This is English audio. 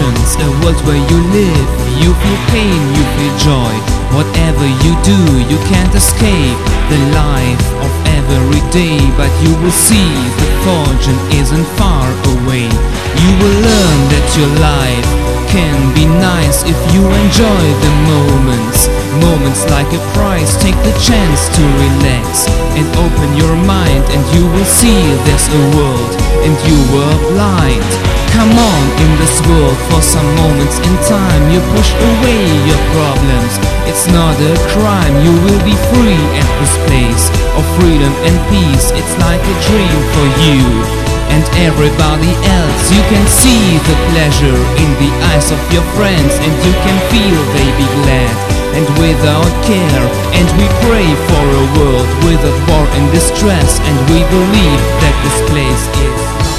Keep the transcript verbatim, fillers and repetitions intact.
emotions, a world where you live. You feel pain, you feel joy. Whatever you do, you can't escape the life of every day. But you will see the fortune isn't far away. You will learn that your life can be nice if you enjoy the moments. Moments like a prize, take the chance to relax and open your mind, and you will see there's a world and you were blind. Come on, in this world for some moments in time, you push away your problems. It's not a crime, you will be free at this place of freedom and peace. It's like a dream for you and everybody else. You can see the pleasure in the eyes of your friends, and you can feel they be glad and without care. And we pray for a world without war and distress, and we believe that this place is